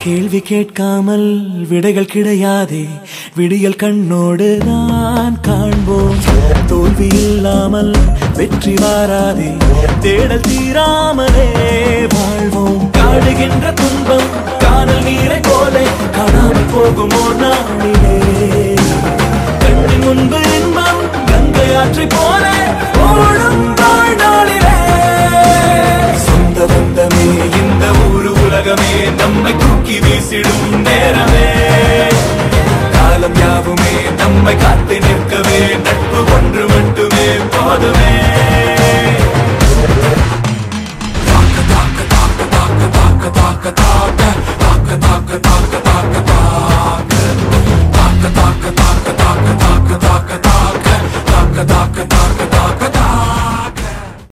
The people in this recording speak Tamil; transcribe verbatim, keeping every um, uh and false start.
கேள்வி கேட்காமல் விடைகள் கிடையாதே, விடியல் கண்ணோடு நான் காண்போம். தோல்வி இல்லாமல் வெற்றி வாராதே, தேடல் தீராமலே வாழ்வோம். காடுகின்ற